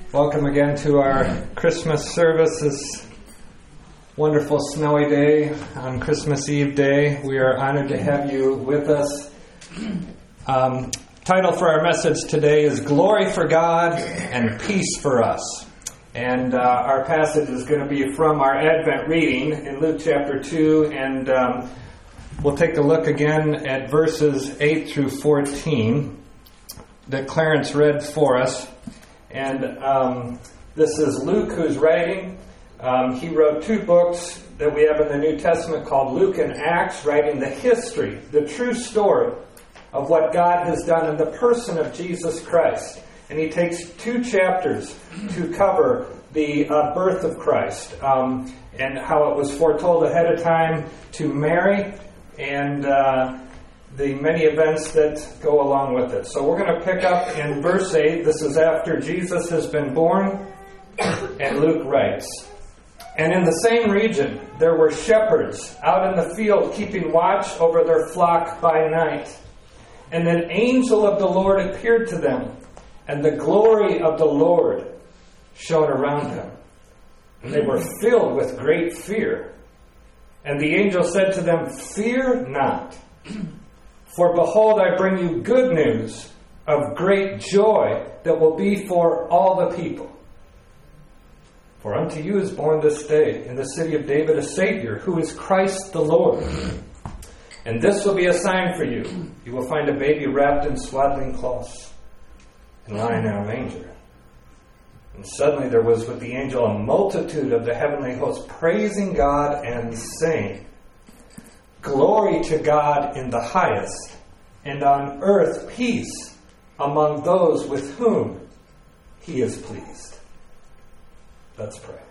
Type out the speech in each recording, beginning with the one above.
Welcome again to our Christmas service this wonderful snowy day on Christmas Eve day. We are honored to have you with us. Title for our message today is Glory for God and Peace for Us. And our passage is going to be from our Advent reading in Luke chapter 2, and we'll take a look again at verses 8 through 14 that Clarence read for us. And this is Luke who's writing. He wrote two books that we have in the New Testament called Luke and Acts, writing the history, the true story of what God has done in the person of Jesus Christ. And he takes two chapters to cover the birth of Christ and how it was foretold ahead of time to Mary and the many events that go along with it. So we're going to pick up in verse 8. This is after Jesus has been born, and Luke writes, "And in the same region there were shepherds out in the field keeping watch over their flock by night. And an angel of the Lord appeared to them, and the glory of the Lord shone around them. And they were filled with great fear. And the angel said to them, 'Fear not. For behold, I bring you good news of great joy that will be for all the people. For unto you is born this day in the city of David a Savior, who is Christ the Lord. And this will be a sign for you. You will find a baby wrapped in swaddling cloths and lying in a manger.' And suddenly there was with the angel a multitude of the heavenly host, praising God and saying, 'Glory to God in the highest, and on earth peace among those with whom He is pleased.'" Let's pray.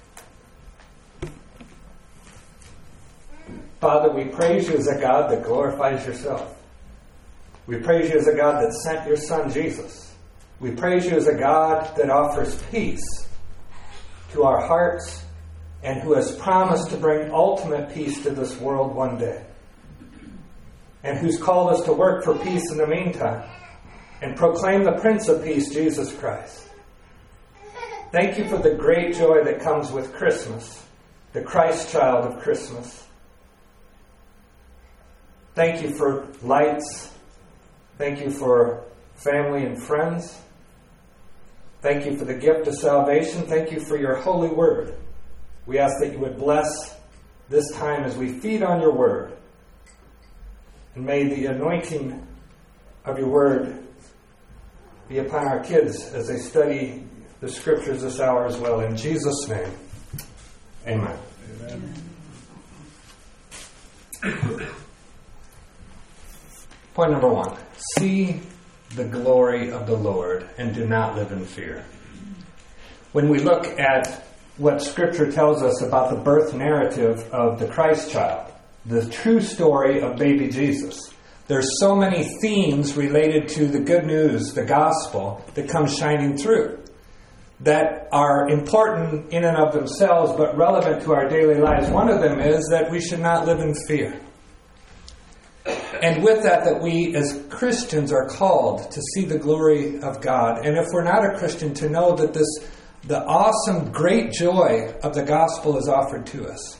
Father, we praise you as a God that glorifies yourself. We praise you as a God that sent your Son Jesus. We praise you as a God that offers peace to our hearts and who has promised to bring ultimate peace to this world one day. And who's called us to work for peace in the meantime and proclaim the Prince of Peace, Jesus Christ. Thank you for the great joy that comes with Christmas, the Christ child of Christmas. Thank you for lights. Thank you for family and friends. Thank you for the gift of salvation. Thank you for your holy word. We ask that you would bless this time as we feed on your word. And may the anointing of your word be upon our kids as they study the scriptures this hour as well. In Jesus' name, amen. Amen. Point number 1. See the glory of the Lord and do not live in fear. When we look at what Scripture tells us about the birth narrative of the Christ child, the true story of baby Jesus, there's so many themes related to the good news, the gospel, that come shining through that are important in and of themselves but relevant to our daily lives. One of them is that we should not live in fear. And with that we as Christians are called to see the glory of God. And if we're not a Christian, to know that the awesome, great joy of the gospel is offered to us.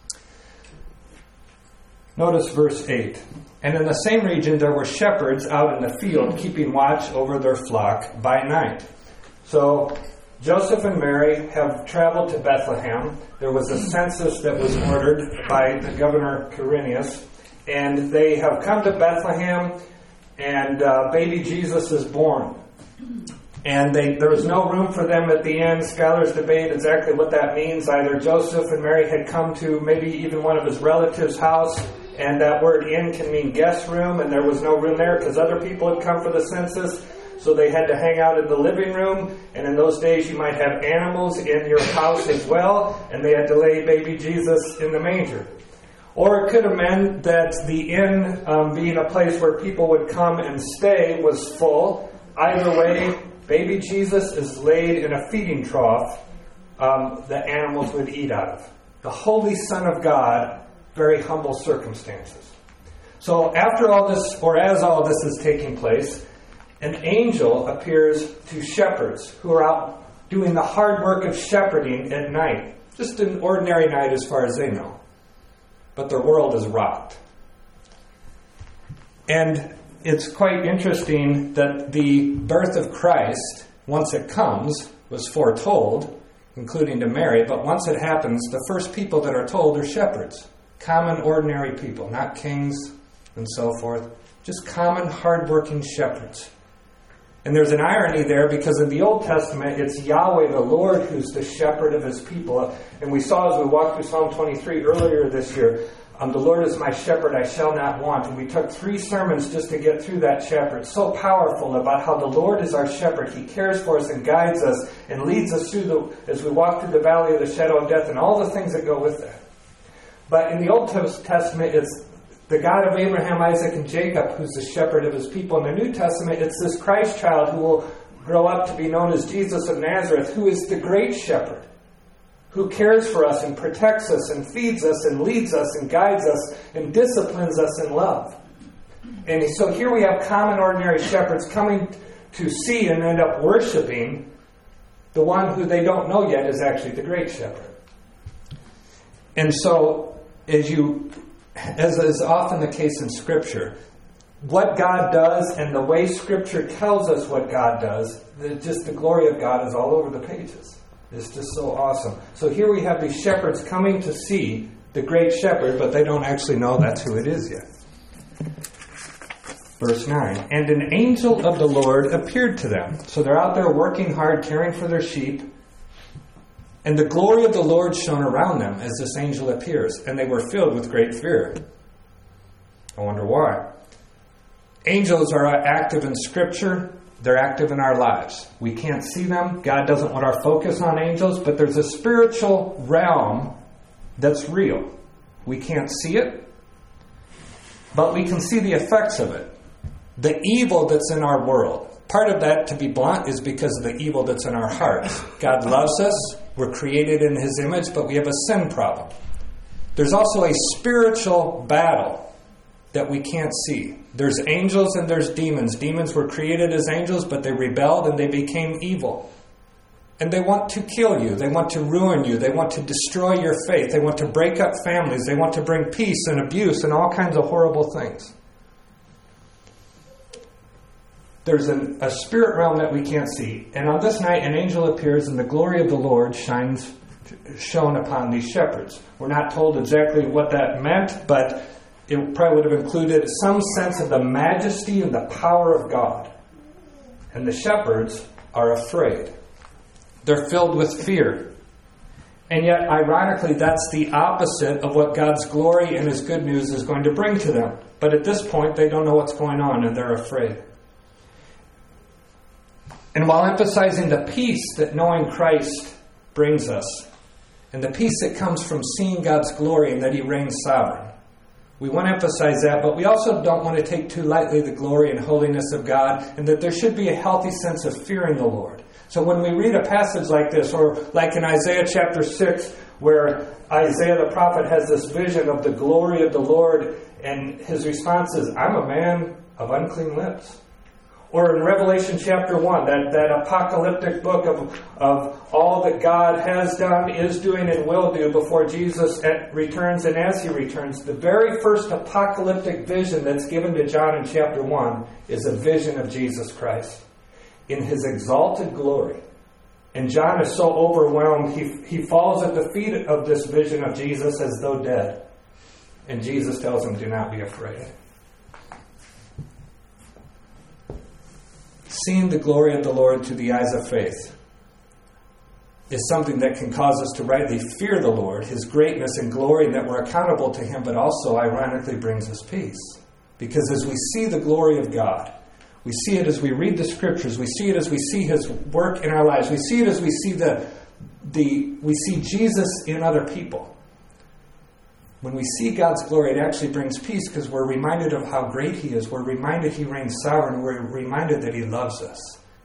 Notice verse 8. "And in the same region there were shepherds out in the field keeping watch over their flock by night." So Joseph and Mary have traveled to Bethlehem. There was a census that was ordered by the governor Quirinius. And they have come to Bethlehem, and baby Jesus is born. And there was no room for them at the inn. Scholars debate exactly what that means. Either Joseph and Mary had come to maybe even one of his relatives' house, and that word inn can mean guest room, and there was no room there because other people had come for the census. So they had to hang out in the living room, and in those days you might have animals in your house as well, and they had to lay baby Jesus in the manger. Or it could have meant that the inn, being a place where people would come and stay, was full. Either way, baby Jesus is laid in a feeding trough that animals would eat out of. The Holy Son of God, very humble circumstances. So after all this, or as all this is taking place, an angel appears to shepherds who are out doing the hard work of shepherding at night. Just an ordinary night as far as they know. But their world is rocked. And it's quite interesting that the birth of Christ, once it comes, was foretold, including to Mary, but once it happens, the first people that are told are shepherds. Common, ordinary people, not kings and so forth. Just common, hard-working shepherds. And there's an irony there because in the Old Testament, it's Yahweh the Lord who's the shepherd of his people. And we saw as we walked through Psalm 23 earlier this year, the Lord is my shepherd, I shall not want. And we took 3 sermons just to get through that chapter. It's so powerful about how the Lord is our shepherd. He cares for us and guides us and leads us through as we walk through the valley of the shadow of death and all the things that go with that. But in the Old Testament, it's the God of Abraham, Isaac, and Jacob who's the shepherd of his people. In the New Testament, it's this Christ child who will grow up to be known as Jesus of Nazareth, who is the great shepherd, who cares for us and protects us and feeds us and leads us and guides us and disciplines us in love. And so here we have common, ordinary shepherds coming to see and end up worshiping the one who they don't know yet is actually the great shepherd. And so, as is often the case in Scripture, what God does and the way Scripture tells us what God does, just the glory of God is all over the pages. It's just so awesome. So here we have these shepherds coming to see the great shepherd, but they don't actually know that's who it is yet. Verse 9, and an angel of the Lord appeared to them. So they're out there working hard, caring for their sheep. And the glory of the Lord shone around them as this angel appears, and they were filled with great fear. I wonder why. Angels are active in Scripture. They're active in our lives. We can't see them. God doesn't want our focus on angels, but there's a spiritual realm that's real. We can't see it, but we can see the effects of it. The evil that's in our world. Part of that, to be blunt, is because of the evil that's in our hearts. God loves us. We're created in His image, but we have a sin problem. There's also a spiritual battle that we can't see. There's angels and there's demons. Demons were created as angels, but they rebelled and they became evil. And they want to kill you. They want to ruin you. They want to destroy your faith. They want to break up families. They want to bring peace and abuse and all kinds of horrible things. There's a spirit realm that we can't see. And on this night, an angel appears and the glory of the Lord shone upon these shepherds. We're not told exactly what that meant, but it probably would have included some sense of the majesty and the power of God. And the shepherds are afraid. They're filled with fear. And yet, ironically, that's the opposite of what God's glory and His good news is going to bring to them. But at this point, they don't know what's going on and they're afraid. And while emphasizing the peace that knowing Christ brings us, and the peace that comes from seeing God's glory and that He reigns sovereign, we want to emphasize that, but we also don't want to take too lightly the glory and holiness of God, and that there should be a healthy sense of fearing the Lord. So when we read a passage like this, or like in Isaiah chapter 6, where Isaiah the prophet has this vision of the glory of the Lord, and his response is, I'm a man of unclean lips. Or in Revelation chapter 1, that apocalyptic book of all that God has done, is doing, and will do before Jesus returns and as He returns. The very first apocalyptic vision that's given to John in chapter 1 is a vision of Jesus Christ in His exalted glory. And John is so overwhelmed, he falls at the feet of this vision of Jesus as though dead. And Jesus tells him, do not be afraid. Seeing the glory of the Lord through the eyes of faith is something that can cause us to rightly fear the Lord, His greatness and glory, and that we're accountable to Him, but also ironically brings us peace. Because as we see the glory of God, we see it as we read the Scriptures, we see it as we see His work in our lives, we see it as we see we see Jesus in other people. When we see God's glory, it actually brings peace because we're reminded of how great He is. We're reminded He reigns sovereign. We're reminded that He loves us.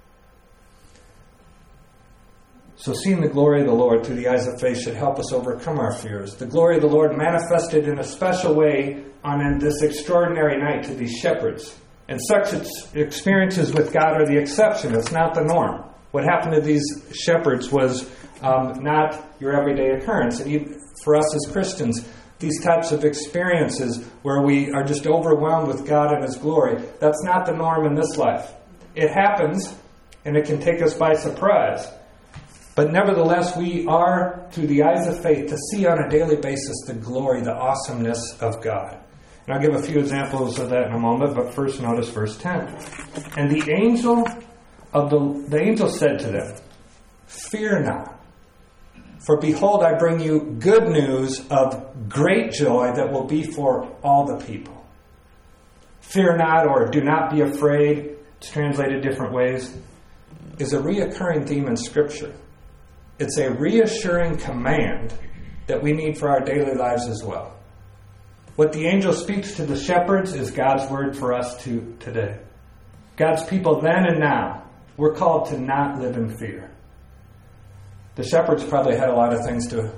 So seeing the glory of the Lord through the eyes of faith should help us overcome our fears. The glory of the Lord manifested in a special way on this extraordinary night to these shepherds. And such experiences with God are the exception. It's not the norm. What happened to these shepherds was not your everyday occurrence. And even for us as Christians, these types of experiences where we are just overwhelmed with God and His glory, that's not the norm in this life. It happens, and it can take us by surprise. But nevertheless, we are, through the eyes of faith, to see on a daily basis the glory, the awesomeness of God. And I'll give a few examples of that in a moment, but first notice verse 10. And the angel said to them, "Fear not, for behold, I bring you good news of great joy that will be for all the people." Fear not, or do not be afraid, it's translated different ways, is a reoccurring theme in Scripture. It's a reassuring command that we need for our daily lives as well. What the angel speaks to the shepherds is God's word for us today. God's people then and now, we're called to not live in fear. The shepherds probably had a lot of things to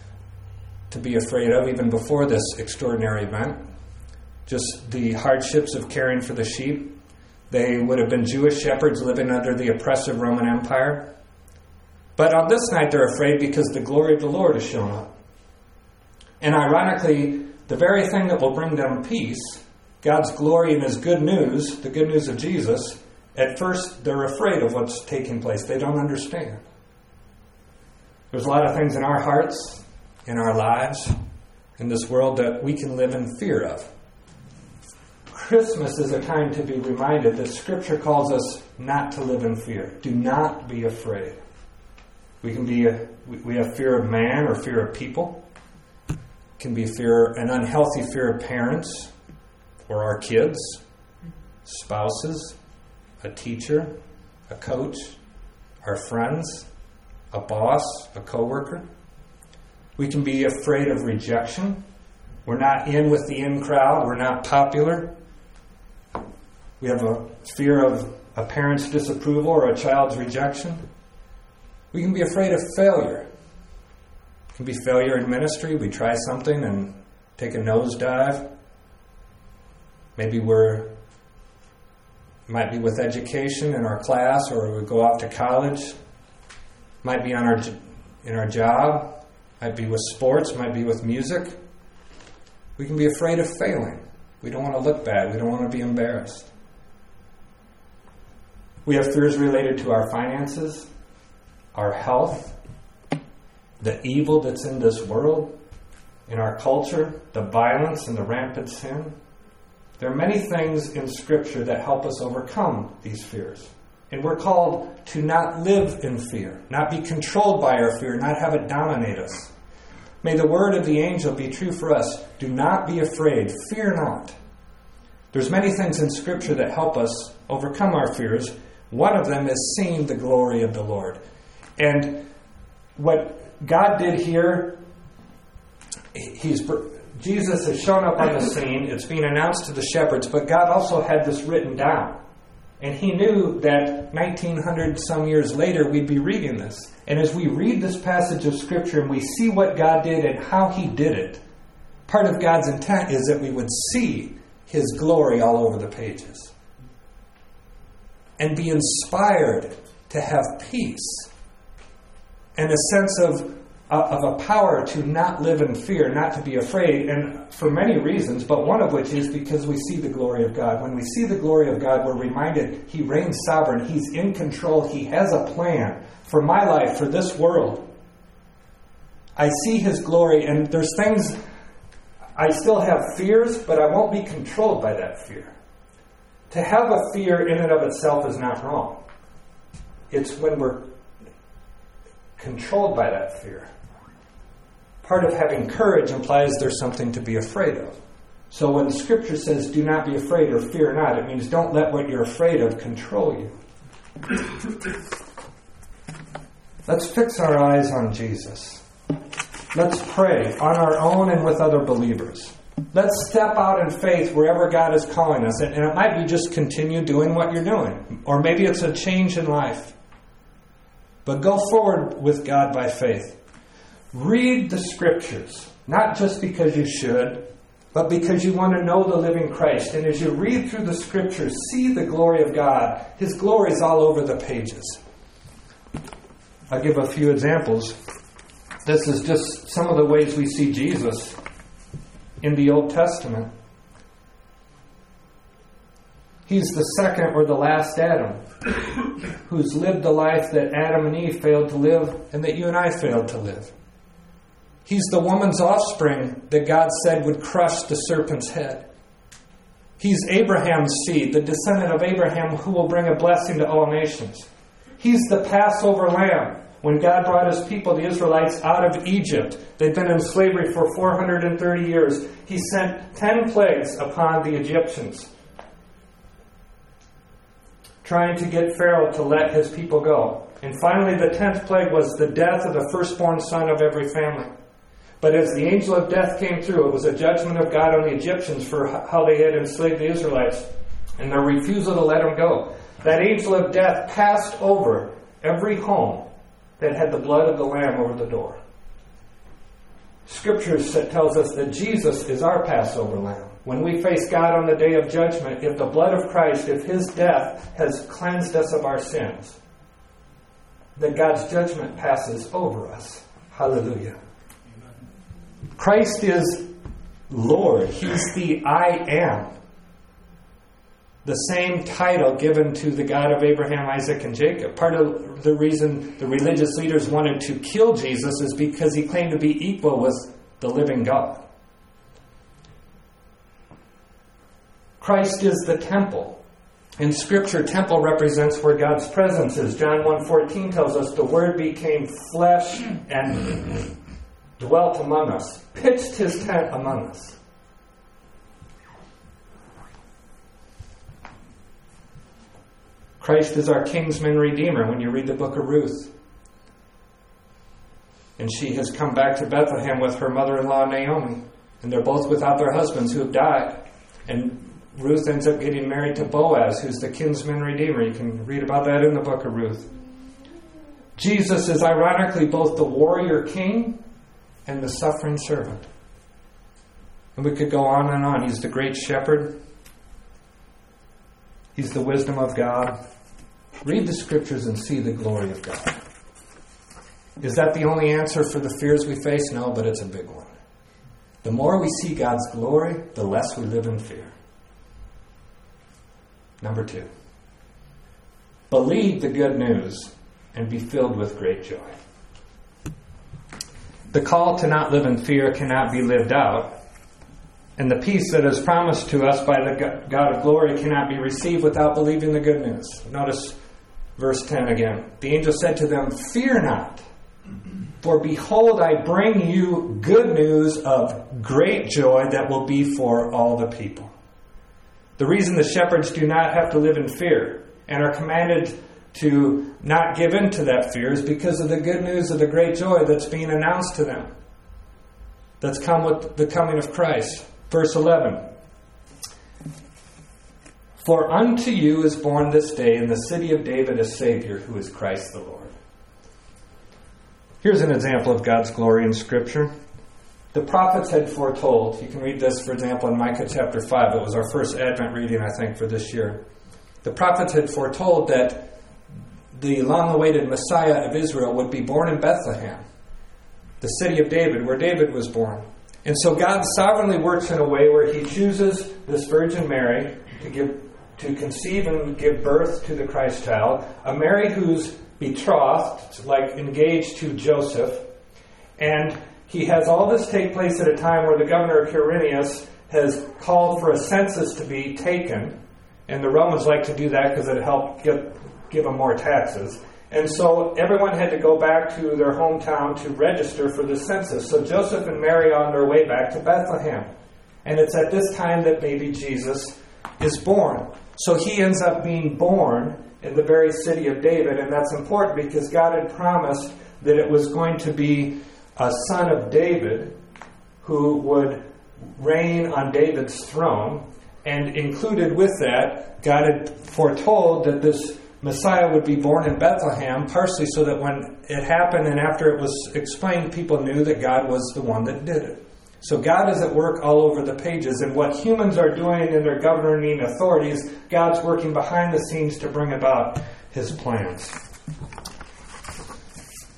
be afraid of even before this extraordinary event. Just the hardships of caring for the sheep. They would have been Jewish shepherds living under the oppressive Roman Empire. But on this night they're afraid because the glory of the Lord has shown up. And ironically, the very thing that will bring them peace, God's glory and His good news, the good news of Jesus, at first they're afraid of what's taking place. They don't understand. There's a lot of things in our hearts, in our lives, in this world that we can live in fear of. Christmas is a time to be reminded that Scripture calls us not to live in fear. Do not be afraid. We have fear of man or fear of people. It can be an unhealthy fear of parents or our kids, spouses, a teacher, a coach, our friends, a boss, a coworker. We can be afraid of rejection. We're not in with the in crowd. We're not popular. We have a fear of a parent's disapproval or a child's rejection. We can be afraid of failure. It can be failure in ministry. We try something and take a nosedive. Maybe might be with education in our class, or we go off to college. Might be in our job. Might be with sports. Might be with music. We can be afraid of failing. We don't want to look bad. We don't want to be embarrassed. We have fears related to our finances, our health, the evil that's in this world, in our culture, the violence and the rampant sin. There are many things in Scripture that help us overcome these fears. And we're called to not live in fear, not be controlled by our fear, not have it dominate us. May the word of the angel be true for us. Do not be afraid. Fear not. There's many things in Scripture that help us overcome our fears. One of them is seeing the glory of the Lord. And what God did here, Jesus has shown up on the scene. It's being announced to the shepherds, but God also had this written down. And He knew that 1900 some years later we'd be reading this. And as we read this passage of Scripture and we see what God did and how He did it, part of God's intent is that we would see His glory all over the pages. And be inspired to have peace. And a sense of a power to not live in fear, not to be afraid, and for many reasons, but one of which is because we see the glory of God. When we see the glory of God, we're reminded He reigns sovereign, He's in control, He has a plan for my life, for this world. I see His glory, and there's things, I still have fears, but I won't be controlled by that fear. To have a fear in and of itself is not wrong. It's when we're controlled by that fear. Part of having courage implies there's something to be afraid of. So when the Scripture says, do not be afraid or fear not, it means don't let what you're afraid of control you. Let's fix our eyes on Jesus. Let's pray on our own and with other believers. Let's step out in faith wherever God is calling us. And it might be just continue doing what you're doing. Or maybe it's a change in life. But go forward with God by faith. Read the Scriptures, not just because you should, but because you want to know the living Christ. And as you read through the Scriptures, see the glory of God. His glory is all over the pages. I'll give a few examples. This is just some of the ways we see Jesus in the Old Testament. He's the second or the last Adam, who's lived the life that Adam and Eve failed to live and that you and I failed to live. He's the woman's offspring that God said would crush the serpent's head. He's Abraham's seed, the descendant of Abraham, who will bring a blessing to all nations. He's the Passover lamb. When God brought his people, the Israelites, out of Egypt, they'd been in slavery for 430 years. He sent 10 plagues upon the Egyptians, trying to get Pharaoh to let his people go. And finally, the 10th plague was the death of the firstborn son of every family. But as the angel of death came through, it was a judgment of God on the Egyptians for how they had enslaved the Israelites and their refusal to let them go. That angel of death passed over every home that had the blood of the Lamb over the door. Scripture tells us that Jesus is our Passover Lamb. When we face God on the day of judgment, if the blood of Christ, if his death has cleansed us of our sins, then God's judgment passes over us. Hallelujah. Christ is Lord. He's the I am. The same title given to the God of Abraham, Isaac, and Jacob. Part of the reason the religious leaders wanted to kill Jesus is because he claimed to be equal with the living God. Christ is the temple. In Scripture, temple represents where God's presence is. John 1:14 tells us the Word became flesh and dwelt among us, pitched his tent among us. Christ is our kinsman redeemer when you read the book of Ruth. And she has come back to Bethlehem with her mother-in-law Naomi. And they're both without their husbands who have died. And Ruth ends up getting married to Boaz, who's the kinsman redeemer. You can read about that in the book of Ruth. Jesus is ironically both the warrior king and the suffering servant. And we could go on and on. He's the great shepherd. He's the wisdom of God. Read the Scriptures and see the glory of God. Is that the only answer for the fears we face? No, but it's a big one. The more we see God's glory, the less we live in fear. Number 2. Believe the good news and be filled with great joy. The call to not live in fear cannot be lived out. And the peace that is promised to us by the God of glory cannot be received without believing the good news. Notice verse 10 again. The angel said to them, "Fear not, for behold, I bring you good news of great joy that will be for all the people." The reason the shepherds do not have to live in fear and are commanded to not give in to that fear is because of the good news of the great joy that's being announced to them. That's come with the coming of Christ. Verse 11. "For unto you is born this day in the city of David a Savior, who is Christ the Lord." Here's an example of God's glory in Scripture. The prophets had foretold. You can read this, for example, in Micah chapter 5. It was our first Advent reading, I think, for this year. The prophets had foretold that the long-awaited Messiah of Israel would be born in Bethlehem, the city of David, where David was born. And so God sovereignly works in a way where he chooses this Virgin Mary to conceive and give birth to the Christ child, a Mary who's betrothed, like engaged to Joseph, and he has all this take place at a time where the governor Quirinius has called for a census to be taken, and the Romans like to do that because it helped give them more taxes. And so everyone had to go back to their hometown to register for the census. So Joseph and Mary are on their way back to Bethlehem. And it's at this time that baby Jesus is born. So he ends up being born in the very city of David. And that's important because God had promised that it was going to be a son of David who would reign on David's throne. And included with that, God had foretold that this Messiah would be born in Bethlehem, partially so that when it happened and after it was explained, people knew that God was the one that did it. So God is at work all over the pages, and what humans are doing in their governing authorities, God's working behind the scenes to bring about his plans.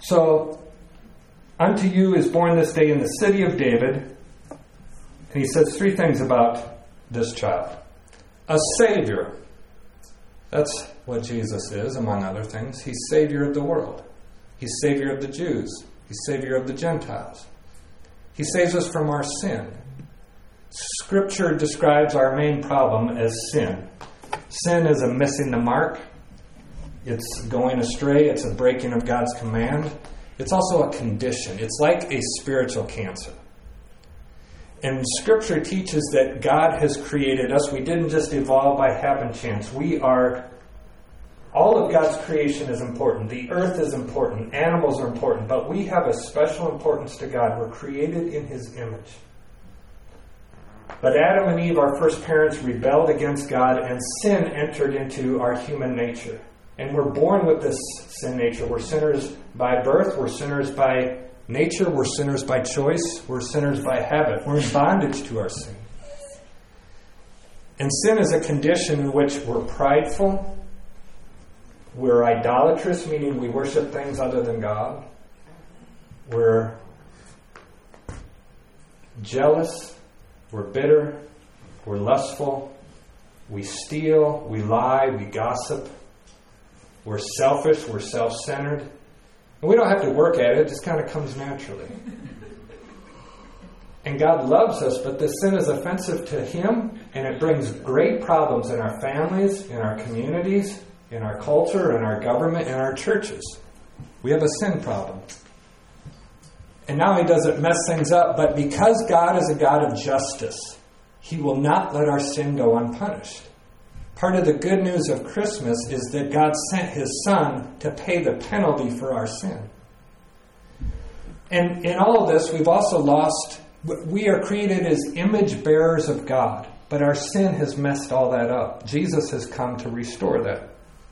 So, unto you is born this day in the city of David. And he says three things about this child. A Savior. That's what Jesus is, among other things. He's Savior of the world. He's Savior of the Jews. He's Savior of the Gentiles. He saves us from our sin. Scripture describes our main problem as sin. Sin is a missing the mark. It's going astray. It's a breaking of God's command. It's also a condition. It's like a spiritual cancer. And Scripture teaches that God has created us. We didn't just evolve by happen chance. All of God's creation is important. The earth is important. Animals are important. But we have a special importance to God. We're created in His image. But Adam and Eve, our first parents, rebelled against God, and sin entered into our human nature. And we're born with this sin nature. We're sinners by birth. We're sinners by nature. We're sinners by choice. We're sinners by habit. We're in bondage to our sin. And sin is a condition in which we're prideful. We're idolatrous, meaning we worship things other than God. We're jealous. We're bitter. We're lustful. We steal. We lie. We gossip. We're selfish. We're self-centered. And we don't have to work at it. It just kind of comes naturally. And God loves us, but this sin is offensive to Him, and it brings great problems in our families, in our communities, in our culture, in our government, in our churches. We have a sin problem. And not only does it mess things up, but because God is a God of justice, He will not let our sin go unpunished. Part of the good news of Christmas is that God sent His Son to pay the penalty for our sin. And in all of this, we've also lost. We are created as image bearers of God, but our sin has messed all that up. Jesus has come to restore that.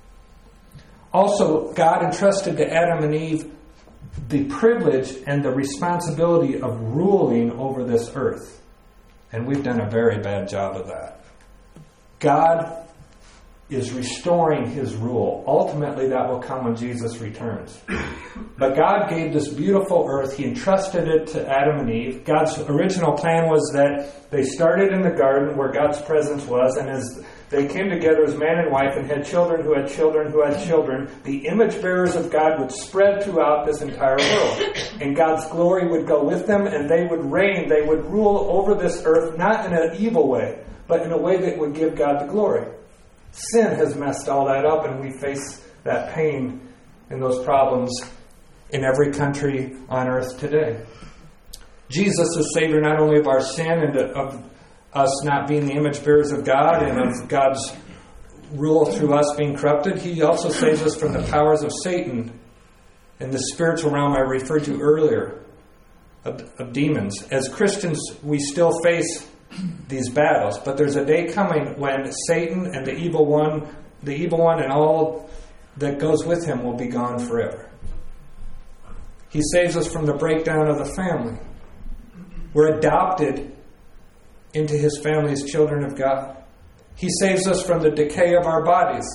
Also, God entrusted to Adam and Eve the privilege and the responsibility of ruling over this earth. And we've done a very bad job of that. God is restoring His rule. Ultimately, that will come when Jesus returns. But God gave this beautiful earth. He entrusted it to Adam and Eve. God's original plan was that they started in the garden where God's presence was, and as they came together as man and wife and had children who had children who had children, the image bearers of God would spread throughout this entire world. And God's glory would go with them, and they would reign. They would rule over this earth, not in an evil way, but in a way that would give God the glory. Sin has messed all that up, and we face that pain and those problems in every country on earth today. Jesus is Savior not only of our sin and of us not being the image bearers of God and of God's rule through us being corrupted. He also saves us from the powers of Satan and the spiritual realm I referred to earlier of demons. As Christians, we still face these battles, but there's a day coming when Satan and the evil one and all that goes with him will be gone forever. He saves us from the breakdown of the family. We're adopted into His family as children of God. He saves us from the decay of our bodies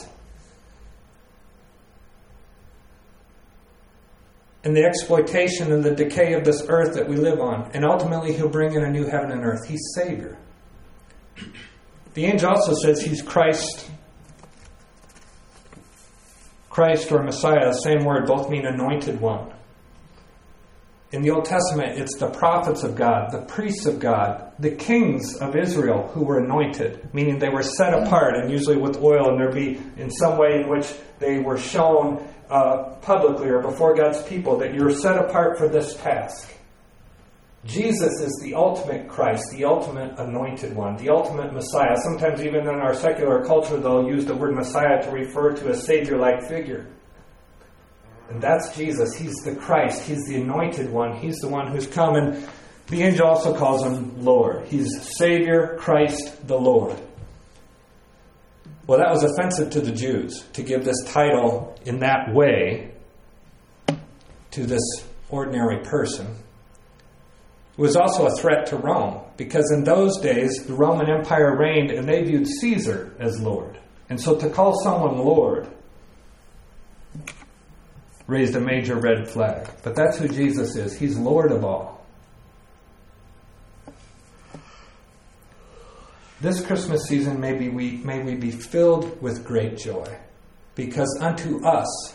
and the exploitation and the decay of this earth that we live on. And ultimately, He'll bring in a new heaven and earth. He's Savior. The angel also says He's Christ. Christ or Messiah, the same word, both mean anointed one. In the Old Testament, it's the prophets of God, the priests of God, the kings of Israel who were anointed, meaning they were set apart, and usually with oil, and there'd be in some way in which they were shown publicly or before God's people that you're set apart for this task. Jesus is the ultimate Christ, the ultimate anointed one, the ultimate Messiah. Sometimes even in our secular culture, they'll use the word Messiah to refer to a Savior-like figure. And that's Jesus. He's the Christ. He's the anointed one. He's the one who's come. And the angel also calls Him Lord. He's Savior, Christ, the Lord. Well, that was offensive to the Jews to give this title in that way to this ordinary person. It was also a threat to Rome, because in those days, the Roman Empire reigned and they viewed Caesar as Lord. And so to call someone Lord raised a major red flag. But that's who Jesus is. He's Lord of all. This Christmas season, may we be filled with great joy, because unto us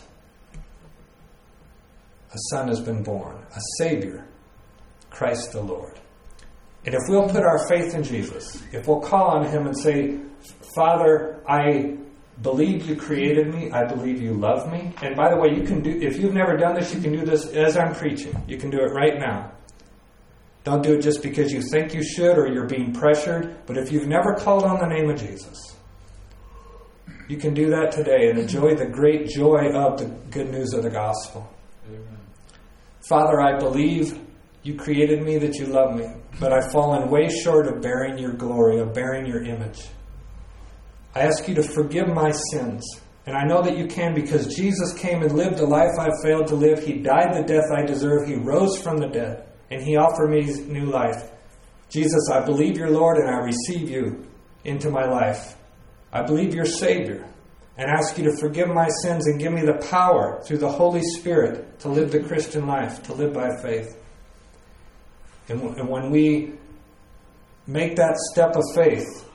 a Son has been born, a Savior, Christ the Lord. And if we'll put our faith in Jesus, if we'll call on Him and say, Father, I believe you created me, I believe you love me. And by the way, you can do, if you've never done this, you can do this as I'm preaching. You can do it right now. Don't do it just because you think you should or you're being pressured. But if you've never called on the name of Jesus, you can do that today and enjoy the great joy of the good news of the gospel. Amen. Father, I believe you created me, that you love me, but I've fallen way short of bearing your glory, of bearing your image. I ask you to forgive my sins. And I know that you can, because Jesus came and lived the life I've failed to live. He died the death I deserve. He rose from the dead. And He offered me new life. Jesus, I believe you're Lord, and I receive you into my life. I believe you're Savior, and ask you to forgive my sins and give me the power through the Holy Spirit to live the Christian life, to live by faith. And when we make that step of faith,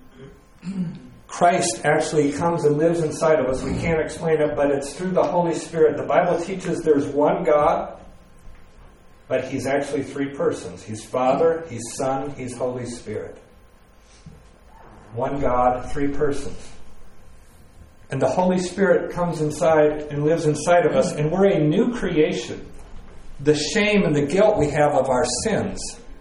Christ actually comes and lives inside of us. We can't explain it, but it's through the Holy Spirit. The Bible teaches there's one God, but He's actually three persons. He's Father, He's Son, He's Holy Spirit. One God, three persons. And the Holy Spirit comes inside and lives inside of us, and we're a new creation. The shame and the guilt we have of our sins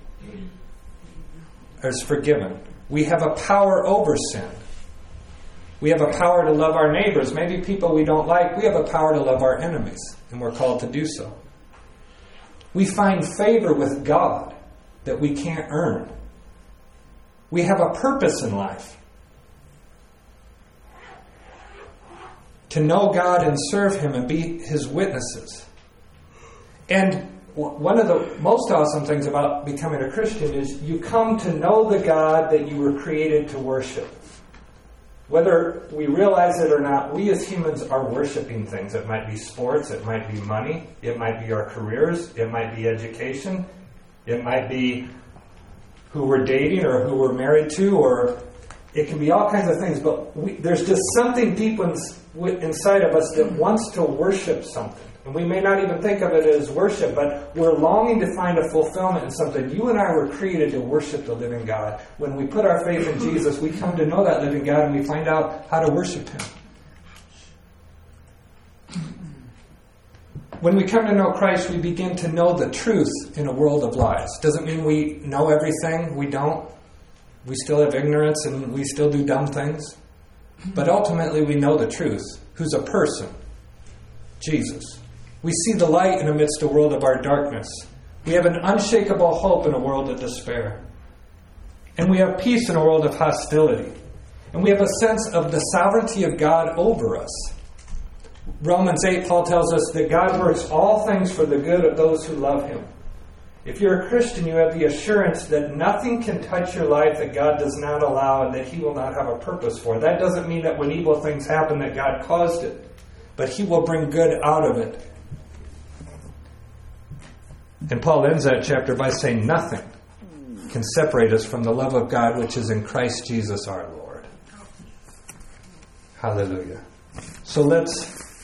is forgiven. We have a power over sin. We have a power to love our neighbors. Maybe people we don't like. We have a power to love our enemies, and we're called to do so. We find favor with God that we can't earn. We have a purpose in life. To know God and serve Him and be His witnesses. And one of the most awesome things about becoming a Christian is you come to know the God that you were created to worship. Whether we realize it or not, we as humans are worshiping things. It might be sports, it might be money, it might be our careers, it might be education, it might be who we're dating or who we're married to, or it can be all kinds of things. But there's just something deep inside of us that wants to worship something. And we may not even think of it as worship, but we're longing to find a fulfillment in something. You and I were created to worship the living God. When we put our faith in Jesus, we come to know that living God, and we find out how to worship Him. When we come to know Christ, we begin to know the truth in a world of lies. Doesn't mean we know everything. We don't. We still have ignorance, and we still do dumb things. But ultimately, we know the truth. Who's a person? Jesus. We see the light in amidst a world of our darkness. We have an unshakable hope in a world of despair. And we have peace in a world of hostility. And we have a sense of the sovereignty of God over us. Romans 8, Paul tells us that God works all things for the good of those who love Him. If you're a Christian, you have the assurance that nothing can touch your life that God does not allow and that He will not have a purpose for. That doesn't mean that when evil things happen that God caused it, but He will bring good out of it. And Paul ends that chapter by saying nothing can separate us from the love of God which is in Christ Jesus our Lord. Hallelujah. So let's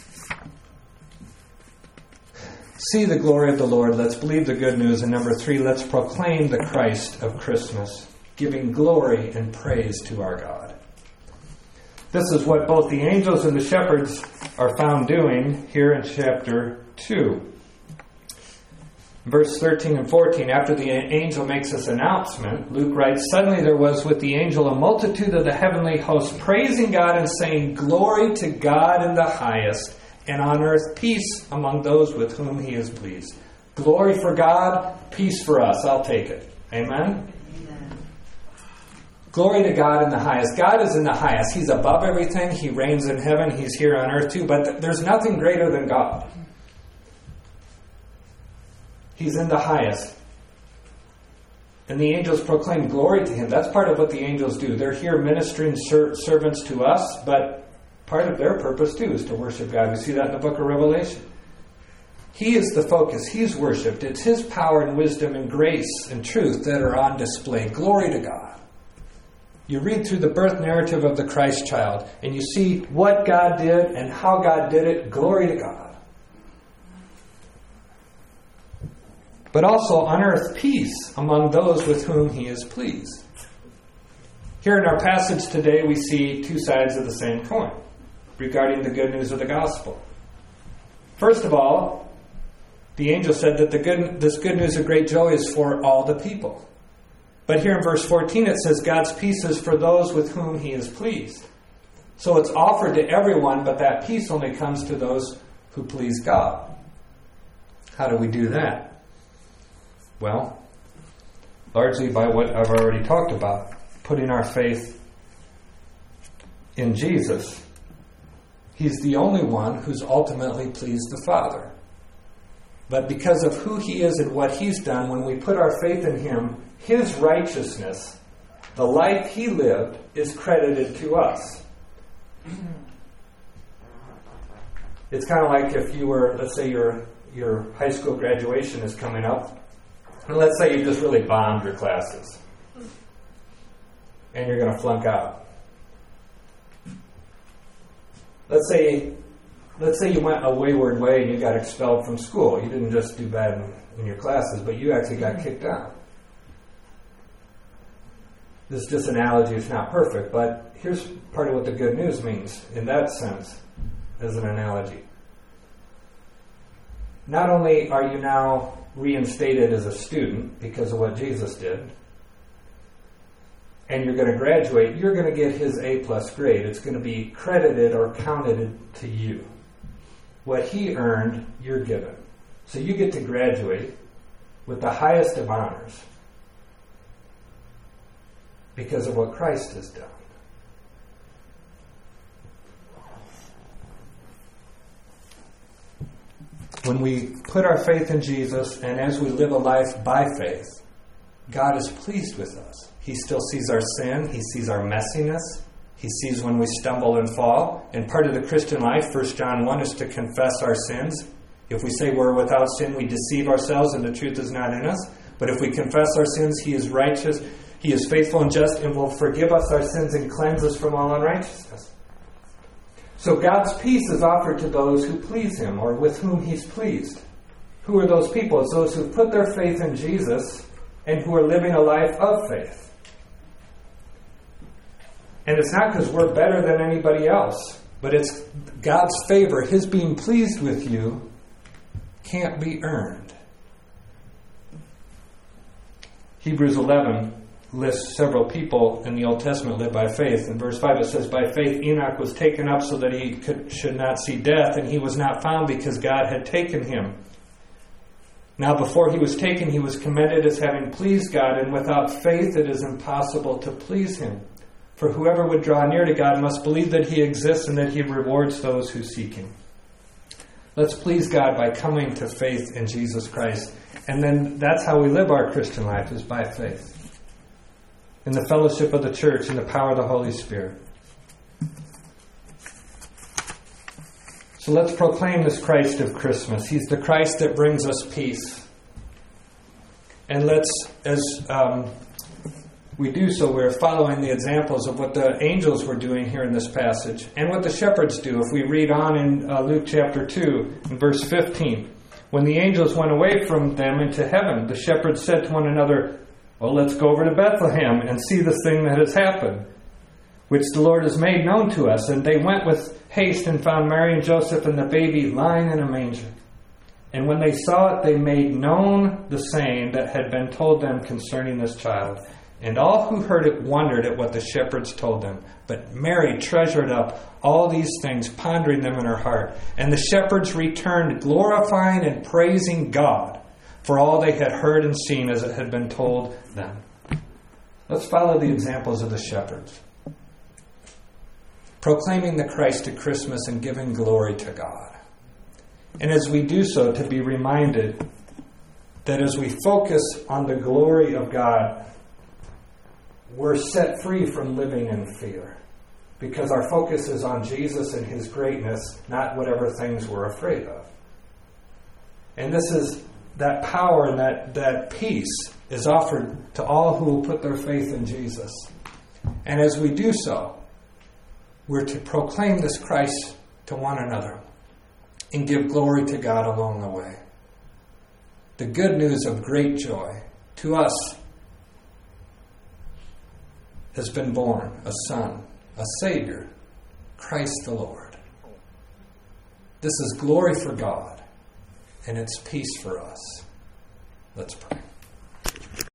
see the glory of the Lord. Let's believe the good news. And number 3, let's proclaim the Christ of Christmas, giving glory and praise to our God. This is what both the angels and the shepherds are found doing here in chapter 2. Verse 13 and 14, after the angel makes this announcement, Luke writes, suddenly there was with the angel a multitude of the heavenly host praising God and saying, glory to God in the highest, and on earth peace among those with whom He is pleased. Glory for God, peace for us. I'll take it. Amen? Amen. Glory to God in the highest. God is in the highest. He's above everything. He reigns in heaven. He's here on earth too. But there's nothing greater than God. He's in the highest. And the angels proclaim glory to Him. That's part of what the angels do. They're here ministering servants to us, but part of their purpose too is to worship God. We see that in the book of Revelation. He is the focus. He's worshipped. It's His power and wisdom and grace and truth that are on display. Glory to God. You read through the birth narrative of the Christ child, and you see what God did and how God did it. Glory to God. But also unearth peace among those with whom He is pleased. Here in our passage today, we see two sides of the same coin regarding the good news of the gospel. First of all, the angel said that this good news of great joy is for all the people. But here in verse 14 it says God's peace is for those with whom He is pleased. So it's offered to everyone, but that peace only comes to those who please God. How do we do that? Well, largely by what I've already talked about, putting our faith in Jesus. He's the only one who's ultimately pleased the Father. But because of who He is and what He's done, when we put our faith in Him, His righteousness, the life He lived, is credited to us. It's kind of like if you were, let's say your high school graduation is coming up, and let's say you just really bombed your classes, and you're going to flunk out. Let's say you went a wayward way and you got expelled from school. You didn't just do bad in your classes, but you actually got kicked out. This is just an analogy. It's not perfect, but here's part of what the good news means in that sense as an analogy. Not only are you now reinstated as a student because of what Jesus did, and you're going to graduate, you're going to get His A+ grade. It's going to be credited or counted to you. What He earned, you're given. So you get to graduate with the highest of honors because of what Christ has done. When we put our faith in Jesus, and as we live a life by faith, God is pleased with us. He still sees our sin. He sees our messiness. He sees when we stumble and fall. And part of the Christian life, 1 John 1, is to confess our sins. If we say we're without sin, we deceive ourselves and the truth is not in us. But if we confess our sins, He is righteous. He is faithful and just and will forgive us our sins and cleanse us from all unrighteousness. So God's peace is offered to those who please Him or with whom He's pleased. Who are those people? It's those who put their faith in Jesus and who are living a life of faith. And it's not because we're better than anybody else, but it's God's favor. His being pleased with you can't be earned. Hebrews 11 lists several people in the Old Testament lived by faith. In verse 5 it says, by faith Enoch was taken up so that he should not see death, and he was not found because God had taken him. Now before he was taken, he was commended as having pleased God, and without faith it is impossible to please Him. For whoever would draw near to God must believe that He exists and that He rewards those who seek Him. Let's please God by coming to faith in Jesus Christ. And then that's how we live our Christian life, is by faith. In the fellowship of the church and the power of the Holy Spirit. So let's proclaim this Christ of Christmas. He's the Christ that brings us peace. And let's, as we do so, we're following the examples of what the angels were doing here in this passage and what the shepherds do. If we read on in Luke chapter 2, in verse 15, when the angels went away from them into heaven, the shepherds said to one another, well, let's go over to Bethlehem and see this thing that has happened, which the Lord has made known to us. And they went with haste and found Mary and Joseph and the baby lying in a manger. And when they saw it, they made known the saying that had been told them concerning this child. And all who heard it wondered at what the shepherds told them. But Mary treasured up all these things, pondering them in her heart. And the shepherds returned, glorifying and praising God for all they had heard and seen as it had been told them. Let's follow the examples of the shepherds. Proclaiming the Christ at Christmas and giving glory to God. And as we do so, to be reminded that as we focus on the glory of God, we're set free from living in fear. Because our focus is on Jesus and His greatness, not whatever things we're afraid of. And this is that power and that peace is offered to all who will put their faith in Jesus. And as we do so, we're to proclaim this Christ to one another and give glory to God along the way. The good news of great joy to us has been born a Son, a Savior, Christ the Lord. This is glory for God, and it's peace for us. Let's pray.